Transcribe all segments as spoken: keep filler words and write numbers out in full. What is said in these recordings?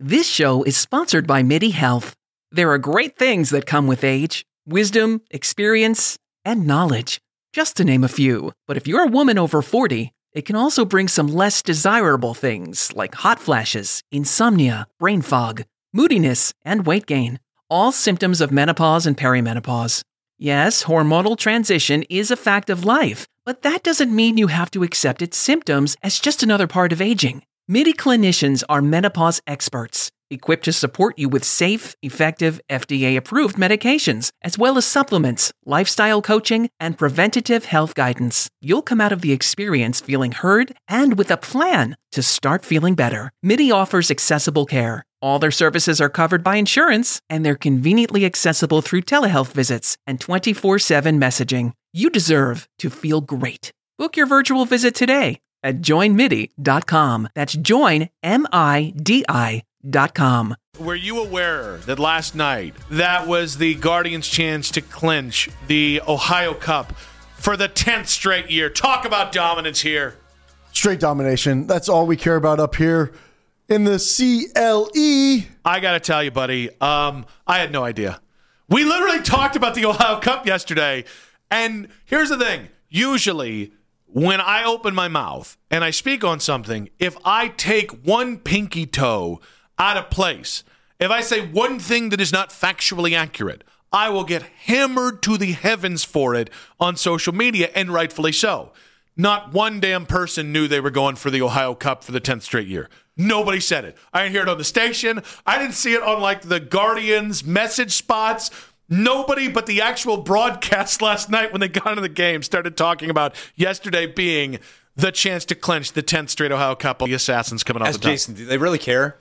This show is sponsored by MIDI Health. There are great things that come with age: wisdom, experience, and knowledge, just to name a few. But if you're a woman over forty, it can also bring some less desirable things like hot flashes, insomnia, brain fog, moodiness, and weight gain. All symptoms of menopause and perimenopause. Yes, hormonal transition is a fact of life, but that doesn't mean you have to accept its symptoms as just another part of aging. MIDI clinicians are menopause experts, equipped to support you with safe, effective, F D A-approved medications, as well as supplements, lifestyle coaching, and preventative health guidance. You'll come out of the experience feeling heard and with a plan to start feeling better. MIDI offers accessible care. All their services are covered by insurance, and they're conveniently accessible through telehealth visits and twenty-four seven messaging. You deserve to feel great. Book your virtual visit today at join midi dot com. That's join, M I D I dot com. Were you aware that last night that was the Guardians' chance to clinch the Ohio Cup for the tenth straight year? Talk about dominance here. Straight domination. That's all we care about up here in the C L E. I got to tell you, buddy, um, I had no idea. We literally talked about the Ohio Cup yesterday, and here's the thing. Usually, when I open my mouth and I speak on something, if I take one pinky toe out of place, if I say one thing that is not factually accurate, I will get hammered to the heavens for it on social media, and rightfully so. Not one damn person knew they were going for the Ohio Cup for the tenth straight year. Nobody said it. I didn't hear it on the station. I didn't see it on, like, the Guardians message spots. Nobody but the actual broadcast last night when they got into the game started talking about yesterday being the chance to clinch the tenth straight Ohio Cup. The Assassins coming off As the top. Jason, do they really care?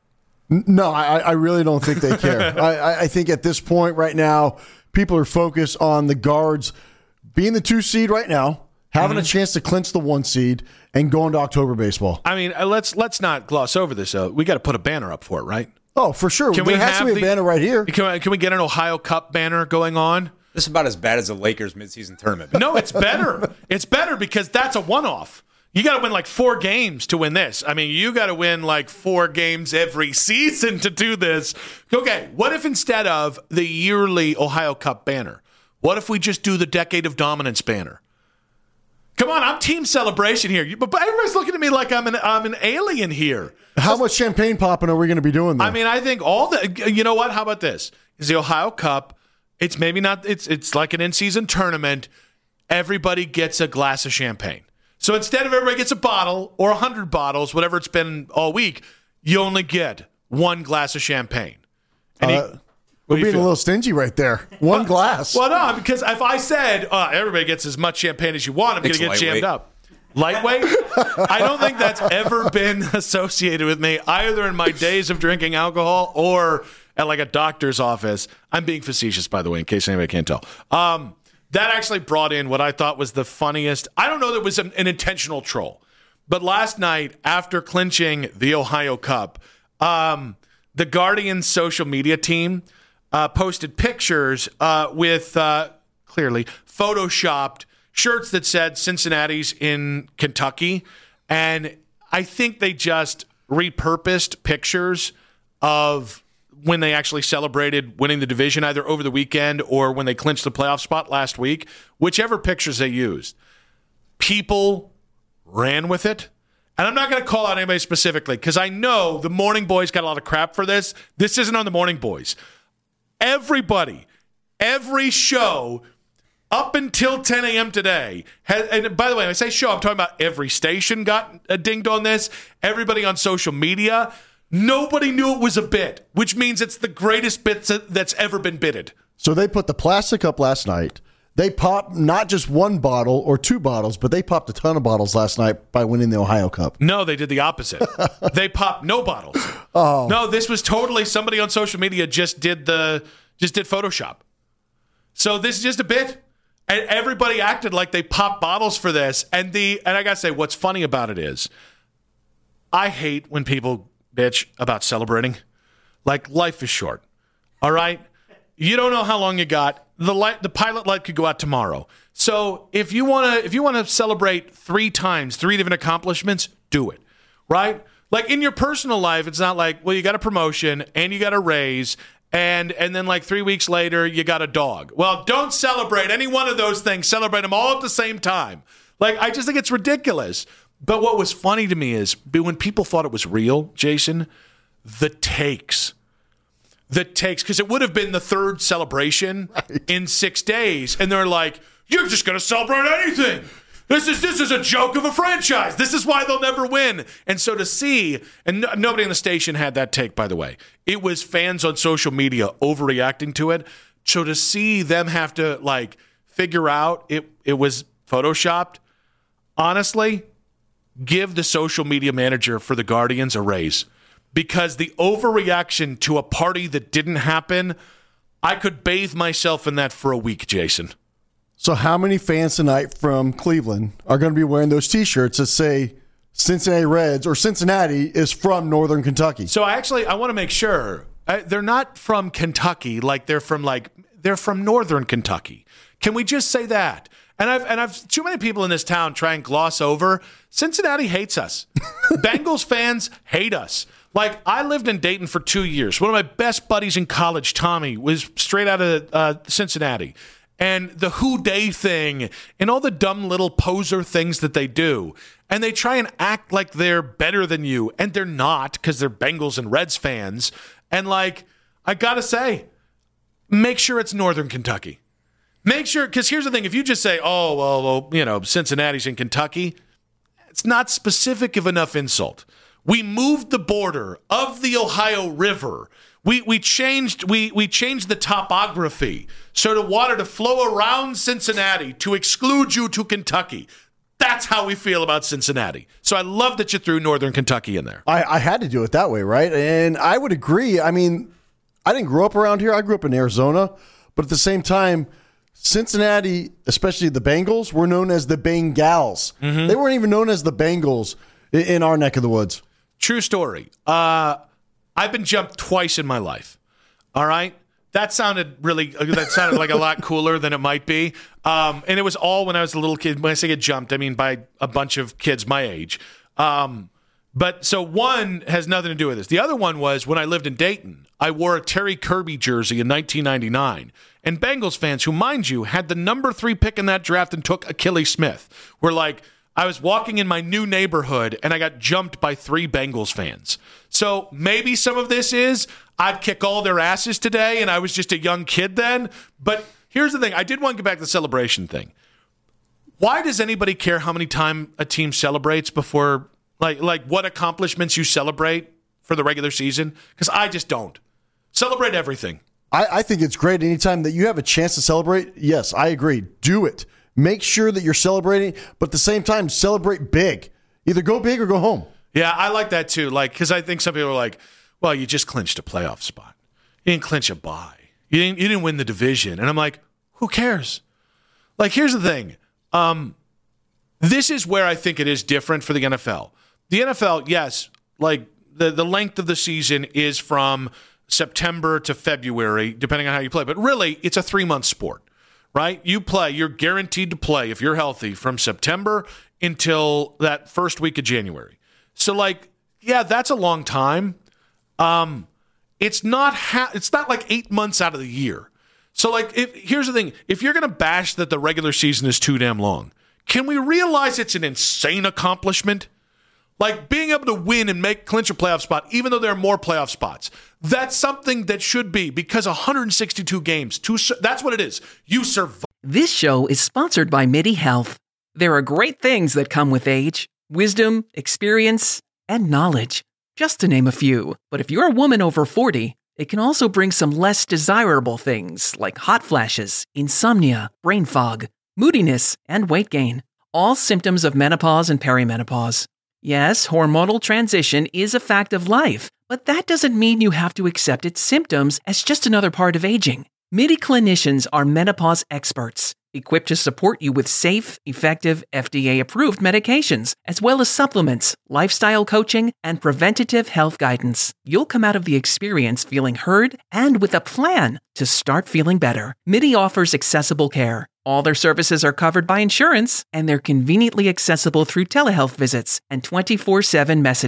No, I, I really don't think they care. I, I think at this point right now, people are focused on the Guards being the two seed right now, having mm-hmm. a chance to clinch the one seed, and going to October baseball. I mean, let's let's not gloss over this. Uh, we got to put a banner up for it, right? Oh, for sure. Can there we has to be a the, banner right here. Can we, can we get an Ohio Cup banner going on? This is about as bad as the Lakers midseason tournament. No, it's better. It's better because that's a one-off. You got to win like four games to win this. I mean, you got to win like four games every season to do this. Okay, what if instead of the yearly Ohio Cup banner, what if we just do the Decade of Dominance banner? Come on, I'm team celebration here. But everybody's looking at me like I'm an I'm an alien here. How much champagne popping are we going to be doing there? I mean, I think all the, you know what? How about this? Is the Ohio Cup, it's maybe not, it's it's like an in-season tournament. Everybody gets a glass of champagne. So instead of everybody gets a bottle or a hundred bottles, whatever it's been all week, you only get one glass of champagne. And uh, he, we're being a little stingy right there. One well, glass. Well, no, because if I said, oh, everybody gets as much champagne as you want, I'm going to get lightweight. jammed up. Lightweight? I don't think that's ever been associated with me, either in my days of drinking alcohol or at like a doctor's office. I'm being facetious, by the way, in case anybody can't tell. Um, that actually brought in what I thought was the funniest. I don't know that it was an, an intentional troll, but last night after clinching the Ohio Cup, um, the Guardians social media team uh, posted pictures uh, with uh, clearly photoshopped shirts that said Cincinnati's in Kentucky, and I think they just repurposed pictures of when they actually celebrated winning the division, either over the weekend or when they clinched the playoff spot last week. Whichever pictures they used, people ran with it. And I'm not going to call out anybody specifically because I know the Morning Boys got a lot of crap for this. This isn't on the Morning Boys. Everybody, every show up until ten a.m. today, has, and by the way, when I say show, I'm talking about every station got uh, dinged on this, everybody on social media. Nobody knew it was a bit, which means it's the greatest bit that's ever been bitted. So they put the plastic up last night. They popped not just one bottle or two bottles, but they popped a ton of bottles last night by winning the Ohio Cup. No, they did the opposite. They popped no bottles. Oh. No, this was totally somebody on social media just did the just did Photoshop. So this is just a bit. And everybody acted like they popped bottles for this. And the and I gotta say, what's funny about it is I hate when people bitch about celebrating. Like, life is short. All right? You don't know how long you got. The light, the pilot light could go out tomorrow. So if you want to if you want to celebrate three times, three different accomplishments, do it. Right? Like in your personal life, it's not like, well, you got a promotion and you got a raise and and then like three weeks later, you got a dog. Well, don't celebrate any one of those things. Celebrate them all at the same time. Like, I just think it's ridiculous. But what was funny to me is when people thought it was real, Jason, the takes. The takes, because it would have been the third celebration right. in six days. And they're like, you're just going to celebrate anything. This is this is a joke of a franchise. This is why they'll never win. And so to see, and no, nobody in the station had that take, by the way. It was fans on social media overreacting to it. So to see them have to, like, figure out it, it was photoshopped, honestly, give the social media manager for the Guardians a raise. Because the overreaction to a party that didn't happen, I could bathe myself in that for a week, Jason. So how many fans tonight from Cleveland are going to be wearing those T-shirts that say Cincinnati Reds or Cincinnati is from Northern Kentucky? So I actually, I want to make sure. I, they're not from Kentucky, like they're from like they're from Northern Kentucky. Can we just say that? And I've and I've too many people in this town try and gloss over. Cincinnati hates us. Bengals fans hate us. Like, I lived in Dayton for two years. One of my best buddies in college, Tommy, was straight out of uh, Cincinnati. And the who day thing and all the dumb little poser things that they do. And they try and act like they're better than you. And they're not, because they're Bengals and Reds fans. And, like, I got to say, make sure it's Northern Kentucky. Make sure, because here's the thing. If you just say, oh, well, well, you know, Cincinnati's in Kentucky, it's not specific of enough insult. We moved the border of the Ohio River. We we changed we we changed the topography so the water to flow around Cincinnati to exclude you to Kentucky. That's how we feel about Cincinnati. So I love that you threw Northern Kentucky in there. I, I had to do it that way, right? And I would agree. I mean, I didn't grow up around here. I grew up in Arizona. But at the same time, Cincinnati, especially the Bengals, were known as the Bengals. Mm-hmm. They weren't even known as the Bengals in our neck of the woods. True story. Uh, I've been jumped twice in my life. All right? That sounded really, that sounded like a lot cooler than it might be. Um, and it was all when I was a little kid. When I say get jumped, I mean by a bunch of kids my age. Um, but so one has nothing to do with this. The other one was when I lived in Dayton. I wore a Terry Kirby jersey in nineteen ninety-nine. And Bengals fans, who, mind you, had the number three pick in that draft and took Achilles Smith, were like, I was walking in my new neighborhood, and I got jumped by three Bengals fans. So maybe some of this is I'd kick all their asses today, and I was just a young kid then. But here's the thing. I did want to get back to the celebration thing. Why does anybody care how many times a team celebrates before, like, like what accomplishments you celebrate for the regular season? Because I just don't. Celebrate everything. I, I think it's great anytime that you have a chance to celebrate. Yes, I agree. Do it. Make sure that you're celebrating, but at the same time, celebrate big. Either go big or go home. Yeah, I like that too. Like, because I think some people are like, well, you just clinched a playoff spot. You didn't clinch a bye. You didn't, you didn't win the division. And I'm like, who cares? Like, here's the thing. Um, this is where I think it is different for the N F L. The N F L, yes, like the, the length of the season is from September to February, depending on how you play. But really, it's a three-month sport. Right? You play, you're guaranteed to play if you're healthy from September until that first week of January. So, like, yeah, that's a long time. Um, it's not ha- it's not like eight months out of the year. So, like, if, here's the thing. If you're going to bash that the regular season is too damn long, can we realize it's an insane accomplishment? Like, being able to win and make clinch a playoff spot, even though there are more playoff spots, that's something that should be, because one hundred sixty-two games, to, that's what it is. You survive. This show is sponsored by MIDI Health. There are great things that come with age, wisdom, experience, and knowledge, just to name a few. But if you're a woman over forty, it can also bring some less desirable things like hot flashes, insomnia, brain fog, moodiness, and weight gain. All symptoms of menopause and perimenopause. Yes, hormonal transition is a fact of life, but that doesn't mean you have to accept its symptoms as just another part of aging. MIDI clinicians are menopause experts, equipped to support you with safe, effective, F D A-approved medications, as well as supplements, lifestyle coaching, and preventative health guidance. You'll come out of the experience feeling heard and with a plan to start feeling better. MIDI offers accessible care. All their services are covered by insurance, and they're conveniently accessible through telehealth visits and twenty-four seven messaging.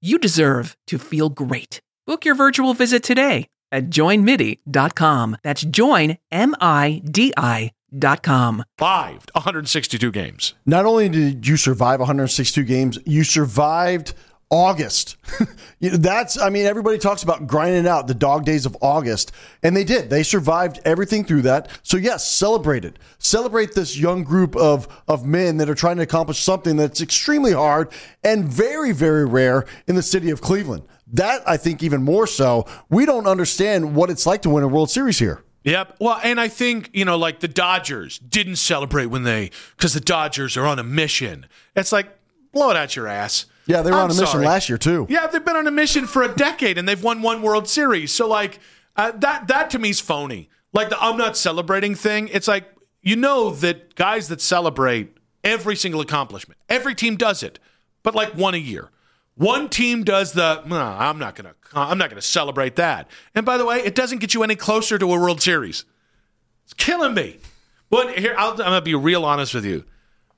You deserve to feel great. Book your virtual visit today at join midi dot com. That's join, M I D I dot com. Survived one hundred sixty-two games. Not only did you survive one hundred sixty-two games, you survived August. That's, I mean, everybody talks about grinding out the dog days of August, and they did. They survived everything through that. So yes, celebrate it. Celebrate this young group of, of men that are trying to accomplish something that's extremely hard and very, very rare in the city of Cleveland. That, I think, even more so, we don't understand what it's like to win a World Series here. Yep. Well, and I think, you know, like the Dodgers didn't celebrate when they, because the Dodgers are on a mission. It's like, blow it out your ass. Yeah, they were I'm on a mission sorry. last year, too. Yeah, they've been on a mission for a decade, and they've won one World Series. So, like, uh, that, that to me is phony. Like, the I'm not celebrating thing, it's like, you know that guys that celebrate every single accomplishment, every team does it, but like one a year. One team does the, no, I'm not going to I'm not going to celebrate that. And by the way, it doesn't get you any closer to a World Series. It's killing me. But here, I'll, I'm going to be real honest with you.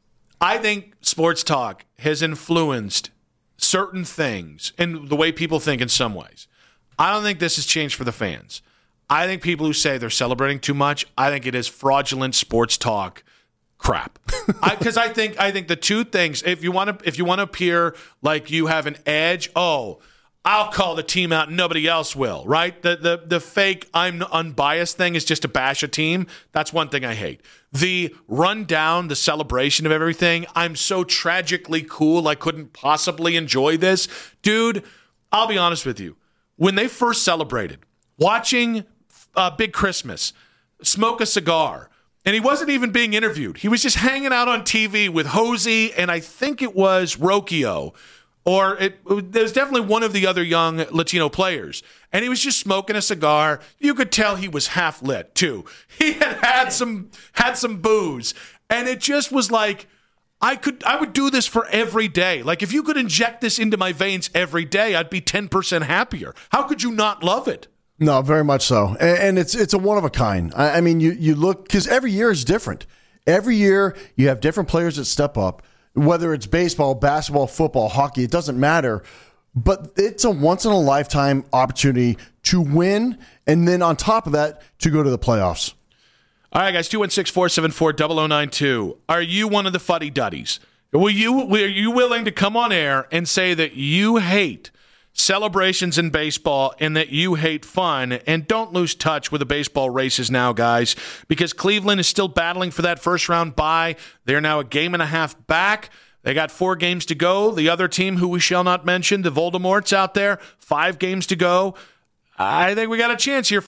I think sports talk has influenced certain things and the way people think in some ways. I don't think this has changed for the fans. I think people who say they're celebrating too much, I think it is fraudulent sports talk crap. Because I, I think I think the two things, if you want to if you want to appear like you have an edge, oh, I'll call the team out and nobody else will, right? The the the fake I'm unbiased thing is just to bash a team. That's one thing I hate. The run down, the celebration of everything, I'm so tragically cool I couldn't possibly enjoy this. Dude, I'll be honest with you. When they first celebrated, watching uh, Big Christmas, smoke a cigar, and he wasn't even being interviewed. He was just hanging out on T V with Hosey, and I think it was Rocchio. Or it, it was definitely one of the other young Latino players. And he was just smoking a cigar. You could tell he was half lit, too. He had had some, had some booze. And it just was like, I could, I would do this for every day. Like, if you could inject this into my veins every day, I'd be ten percent happier. How could you not love it? No, very much so. And, and it's it's a one of a kind. I, I mean, you, you look, because every year is different. Every year you have different players that step up. Whether it's baseball, basketball, football, hockey, it doesn't matter. But it's a once-in-a-lifetime opportunity to win, and then on top of that, to go to the playoffs. All right, guys, two one six, four seven four, zero zero nine two. Are you one of the fuddy-duddies? Will you, are you willing to come on air and say that you hate celebrations in baseball and that you hate fun? And don't lose touch with the baseball races now, guys, because Cleveland is still battling for that first round bye. They're now a game and a half back. They got four games to go. The other team, who we shall not mention, the Voldemorts out there, five games to go. I think we got a chance here.